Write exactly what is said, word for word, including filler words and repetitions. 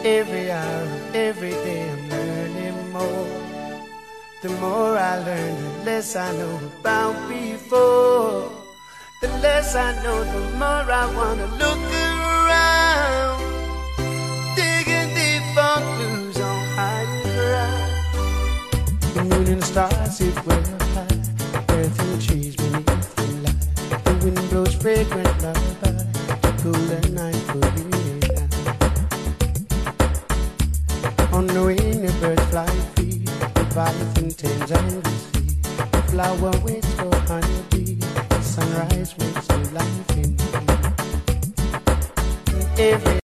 Every hour, every day I'm learning more. The more I learn, the less I know about before. The less I know, the more I wanna look around, digging deep for clues on higher ground. The moon and the stars sit way up high, earth and trees beneath the light. The wind blows fragrant lullaby to cool the night for you. On the wing, the birds fly free, the violet tends and the sea. The flower waits for honeybee, the sunrise wakes new life in me. Every